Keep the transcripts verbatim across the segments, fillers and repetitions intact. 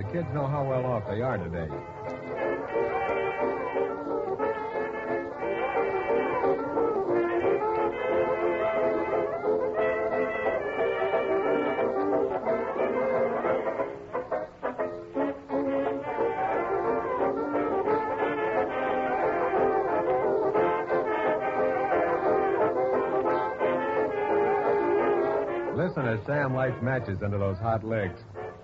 kids know how well off they are today. Listen as Sam lights matches into those hot licks.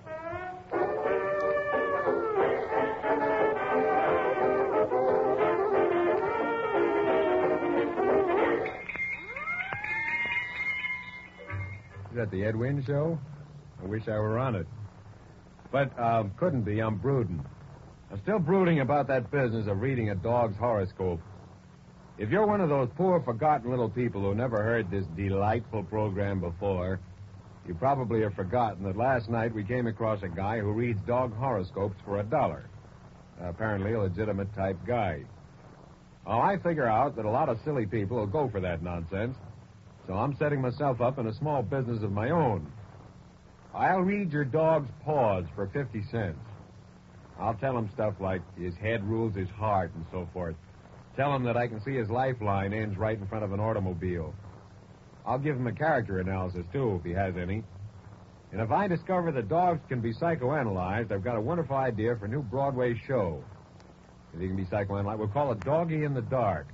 Is that the Ed Wynn show? I wish I were on it. But uh, couldn't be. I'm brooding. I'm still brooding about that business of reading a dog's horoscope. If you're one of those poor, forgotten little people who never heard this delightful program before, you probably have forgotten that last night we came across a guy who reads dog horoscopes for a dollar. Apparently a legitimate type guy. Oh, I figure out that a lot of silly people will go for that nonsense, so I'm setting myself up in a small business of my own. I'll read your dog's paws for fifty cents. I'll tell him stuff like his head rules his heart and so forth. Tell him that I can see his lifeline ends right in front of an automobile. I'll give him a character analysis, too, if he has any. And if I discover that dogs can be psychoanalyzed, I've got a wonderful idea for a new Broadway show. If he can be psychoanalyzed, we'll call it Doggy in the Dark.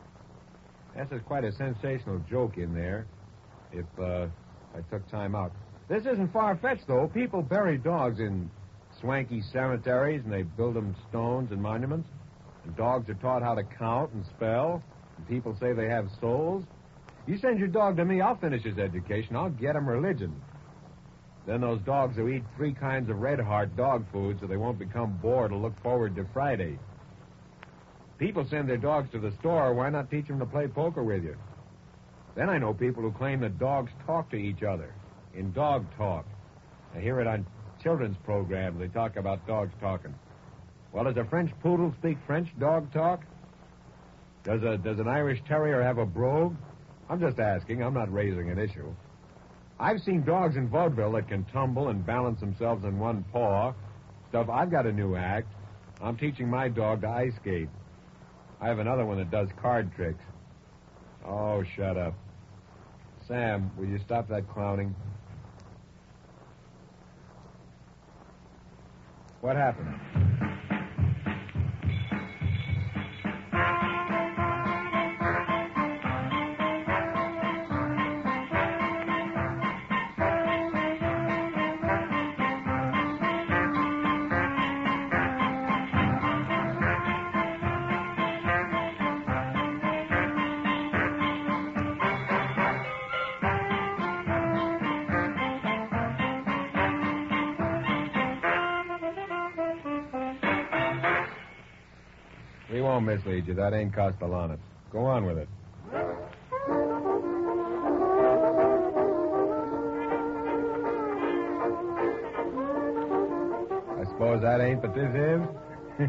That's just quite a sensational joke in there, if uh, I took time out. This isn't far-fetched, though. People bury dogs in swanky cemeteries, and they build them stones and monuments. And dogs are taught how to count and spell. And people say they have souls. You send your dog to me, I'll finish his education. I'll get him religion. Then those dogs who eat three kinds of Red Heart dog food so they won't become bored will look forward to Friday. People send their dogs to the store. Why not teach them to play poker with you? Then I know people who claim that dogs talk to each other in dog talk. I hear it on children's programs. They talk about dogs talking. Well, does a French poodle speak French dog talk? Does a does an Irish Terrier have a brogue? I'm just asking. I'm not raising an issue. I've seen dogs in vaudeville that can tumble and balance themselves on one paw. Stuff. I've got a new act. I'm teaching my dog to ice skate. I have another one that does card tricks. Oh, shut up. Sam, will you stop that clowning? What happened? We won't mislead you. That ain't Castellanos. Go on with it. I suppose that ain't but this is?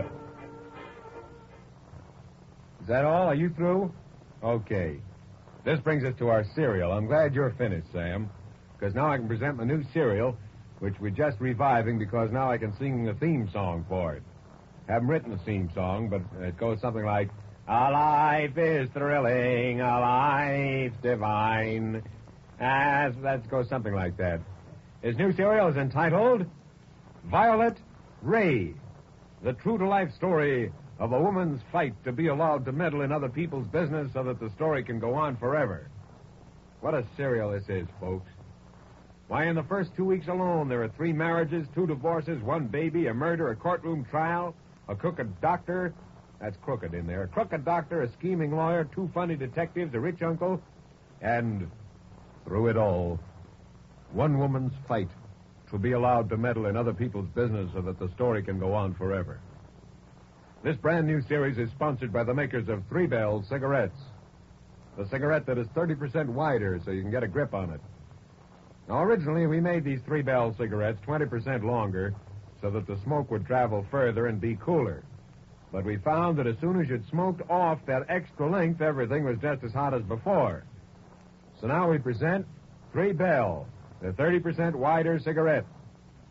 Is that all? Are you through? Okay. This brings us to our serial. I'm glad you're finished, Sam, because now I can present my new serial, which we're just reviving because now I can sing the theme song for it. Haven't written a theme song, but it goes something like, "A life is thrilling, a life's divine." As that goes something like that. His new serial is entitled Violet Ray, the true-to-life story of a woman's fight to be allowed to meddle in other people's business so that the story can go on forever. What a serial this is, folks. Why, in the first two weeks alone, there are three marriages, two divorces, one baby, a murder, a courtroom trial, a crooked doctor, that's crooked in there, a crooked doctor, a scheming lawyer, two funny detectives, a rich uncle, and through it all, one woman's fight to be allowed to meddle in other people's business so that the story can go on forever. This brand new series is sponsored by the makers of Three Bell cigarettes, the cigarette that is thirty percent wider so you can get a grip on it. Now, originally, we made these Three Bell cigarettes twenty percent longer so that the smoke would travel further and be cooler. But we found that as soon as you'd smoked off that extra length, everything was just as hot as before. So now we present Three Bell, the thirty percent wider cigarette. Of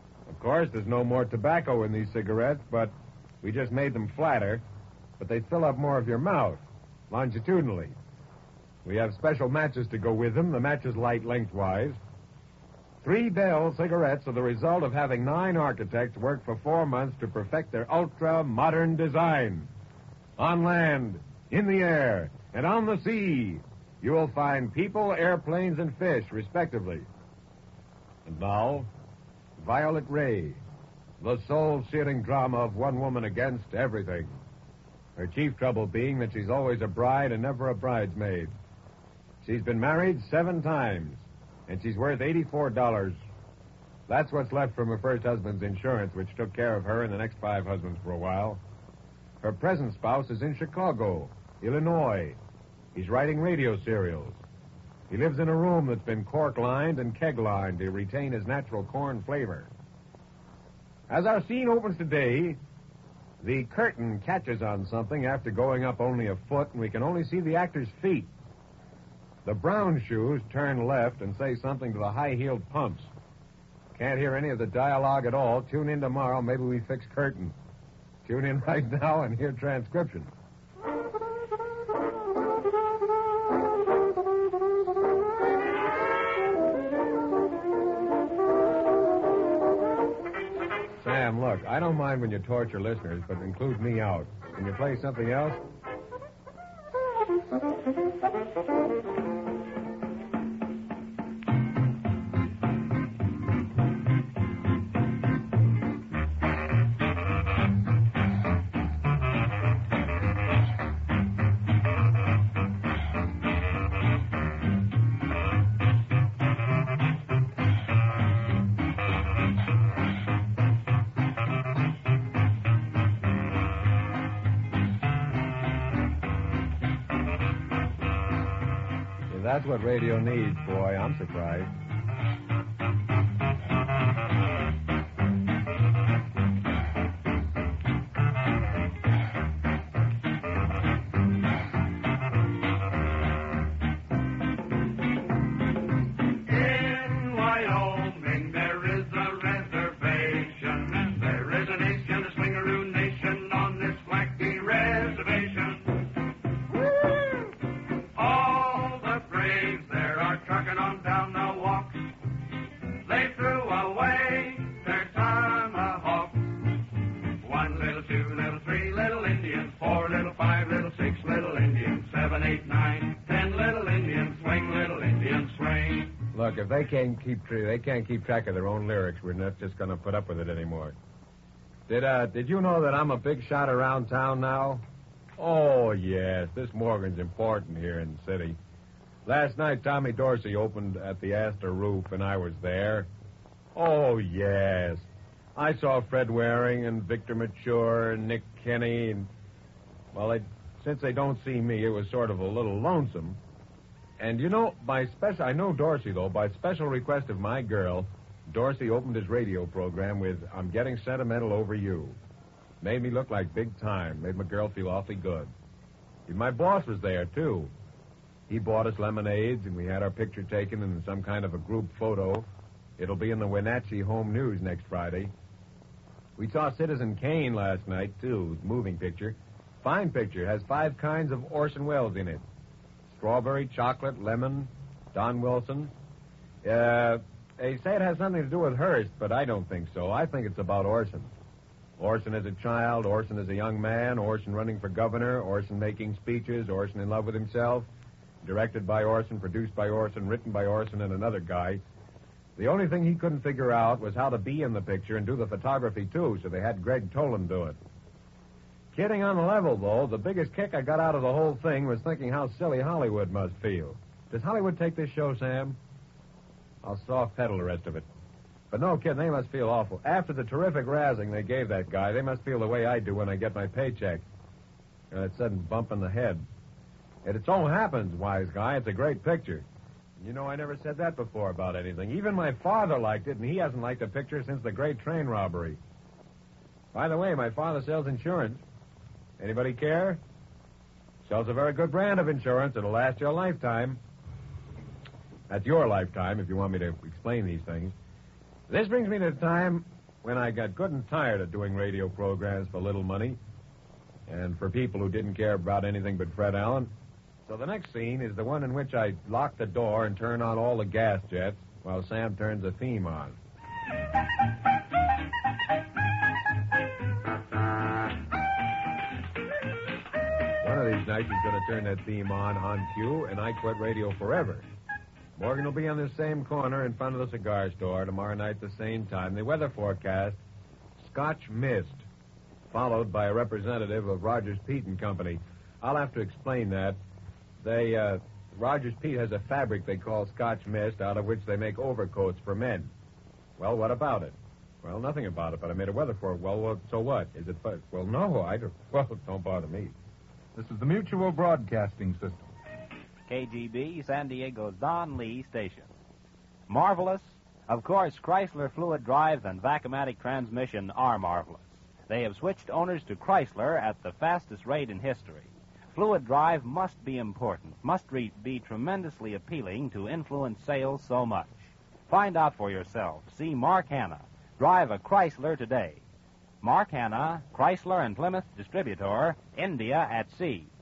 course, there's no more tobacco in these cigarettes, but we just made them flatter. But they fill up more of your mouth, longitudinally. We have special matches to go with them. The matches light lengthwise. Three Bell cigarettes are the result of having nine architects work for four months to perfect their ultra-modern design. On land, in the air, and on the sea, you will find people, airplanes, and fish, respectively. And now, Violet Ray, the soul-searing drama of one woman against everything. Her chief trouble being that she's always a bride and never a bridesmaid. She's been married seven times, and she's worth eighty-four dollars. That's what's left from her first husband's insurance, which took care of her and the next five husbands for a while. Her present spouse is in Chicago, Illinois. He's writing radio serials. He lives in a room that's been cork-lined and keg-lined to retain his natural corn flavor. As our scene opens today, the curtain catches on something after going up only a foot, and we can only see the actor's feet. The brown shoes turn left and say something to the high-heeled pumps. Can't hear any of the dialogue at all. Tune in tomorrow. Maybe we fix curtain. Tune in right now and hear transcription. Sam, look, I don't mind when you torture listeners, but include me out. Can you play something else? That's what radio needs, boy. I'm surprised. In Wyoming, there is a reservation. There is a nation, a swingaroo nation on this Blackie reservation. Trucking on down the walk, they threw away their tomahawks. One little, two little, three little Indians, four little, five little, six little Indians, seven, eight, nine, ten little Indians, swing little Indians, swing. Look, if they can't keep tra- they can't keep track of their own lyrics, we're not just going to put up with it anymore. Did uh did you know that I'm a big shot around town now? Oh yes, this Morgan's important here in the city. Last night, Tommy Dorsey opened at the Astor Roof, and I was there. Oh, yes. I saw Fred Waring and Victor Mature and Nick Kenny, and, well, they, since they don't see me, it was sort of a little lonesome. And, you know, by special, I know Dorsey, though, by special request of my girl, Dorsey opened his radio program with, "I'm Getting Sentimental Over You." Made me look like big time, made my girl feel awfully good. And my boss was there, too. He bought us lemonades, and we had our picture taken in some kind of a group photo. It'll be in the Wenatchee Home News next Friday. We saw Citizen Kane last night, too, moving picture. Fine picture, has five kinds of Orson Welles in it. Strawberry, chocolate, lemon, Don Wilson. Uh, they say it has something to do with Hearst, but I don't think so. I think it's about Orson. Orson as a child, Orson as a young man, Orson running for governor, Orson making speeches, Orson in love with himself. Directed by Orson, produced by Orson, written by Orson and another guy. The only thing he couldn't figure out was how to be in the picture and do the photography, too, so they had Greg Tolan do it. Kidding on the level, though, the biggest kick I got out of the whole thing was thinking how silly Hollywood must feel. Does Hollywood take this show, Sam? I'll soft pedal the rest of it. But no kidding, they must feel awful. After the terrific razzing they gave that guy, they must feel the way I do when I get my paycheck. Uh, that sudden bump in the head. And it so happens, wise guy, it's a great picture. You know, I never said that before about anything. Even my father liked it, and he hasn't liked a picture since the great train robbery. By the way, my father sells insurance. Anybody care? Sells a very good brand of insurance. It'll last your lifetime. That's your lifetime, if you want me to explain these things. This brings me to the time when I got good and tired of doing radio programs for little money and for people who didn't care about anything but Fred Allen. So the next scene is the one in which I lock the door and turn on all the gas jets while Sam turns the theme on. One of these nights he's going to turn that theme on on cue, and I quit radio forever. Morgan will be on the same corner in front of the cigar store tomorrow night at the same time. The weather forecast, Scotch mist, followed by a representative of Rogers Peet and Company. I'll have to explain that. They, uh, Rogers Peet has a fabric they call Scotch mist, out of which they make overcoats for men. Well, what about it? Well, nothing about it, but I made a weather for it. Well, well so what? Is it fun? Well, no, I don't. Well, don't bother me. This is the Mutual Broadcasting System. K G B, San Diego's Don Lee Station. Marvelous? Of course, Chrysler fluid drives and Vacuumatic transmission are marvelous. They have switched owners to Chrysler at the fastest rate in history. Fluid drive must be important, must re- be tremendously appealing to influence sales so much. Find out for yourself. See Mark Hanna. Drive a Chrysler today. Mark Hanna, Chrysler and Plymouth Distributor, India at Sea.